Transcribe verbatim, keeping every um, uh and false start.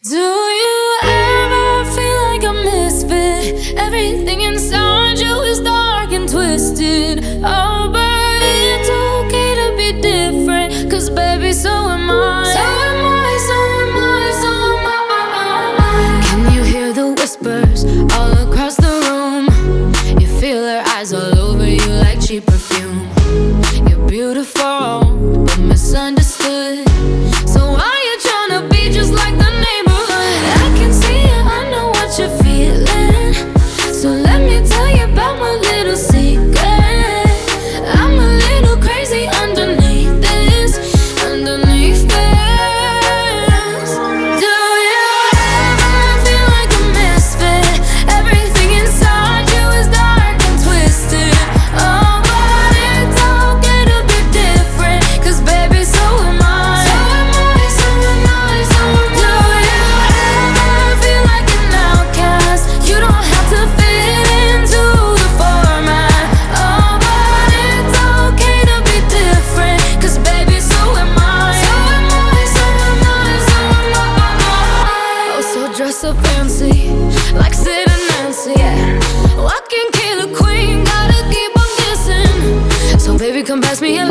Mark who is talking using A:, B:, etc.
A: Do you ever feel like a misfit? Everything inside you is dark and twisted. Oh, but it's okay to be different, 'cause baby, so am I. So am I, so am I, so am I. Can you hear the whispers all across the room? You feel her eyes all over you like cheap perfume. You're beautiful, but misunderstood. So why you tryna be just like the neighborhood? I can see it, I know what you're feeling. So let me tell you about my little secret. I'm a little crazy underneath this, underneath this. Do you ever feel like a misfit? Everything inside you is dark and twisted. Oh, but it's okay to be different, 'cause baby, so am I. So am I, so am I, so am I. Do you ever feel like an outcast? You don't have to fit into the format. Oh, but it's okay to be different, 'cause baby, so am I. So am I, so am I, so am I. Oh, so dress so fancy, like Sid and Nancy, yeah. Walking killer queen, gotta keep on kissing. So baby, come pass me a